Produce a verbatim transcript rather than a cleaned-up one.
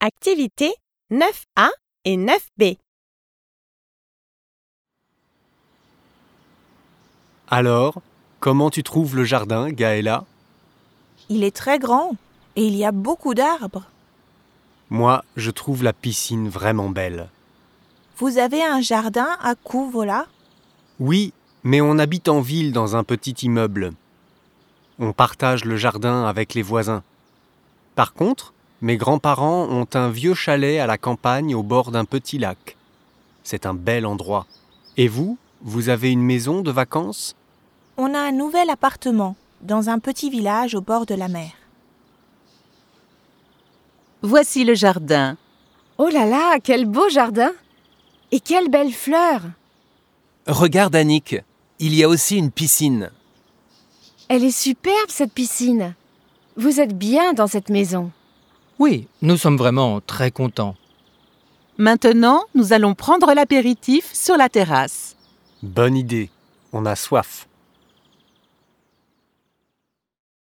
Activité neuf A et neuf B. Alors, comment tu trouves le jardin, Gaëla ? Il est très grand et il y a beaucoup d'arbres. Moi, je trouve la piscine vraiment belle. Vous avez un jardin à Kouvola ? Oui, mais on habite en ville dans un petit immeuble. On partage le jardin avec les voisins. Par contre, mes grands-parents ont un vieux chalet à la campagne au bord d'un petit lac. C'est un bel endroit. Et vous, vous avez une maison de vacances ? On a un nouvel appartement dans un petit village au bord de la mer. Voici le jardin. Oh là là, quel beau jardin! Et quelles belles fleurs! Regarde Annick, il y a aussi une piscine. Elle est superbe cette piscine. Vous êtes bien dans cette maison. Oui, nous sommes vraiment très contents. Maintenant, nous allons prendre l'apéritif sur la terrasse. Bonne idée, on a soif.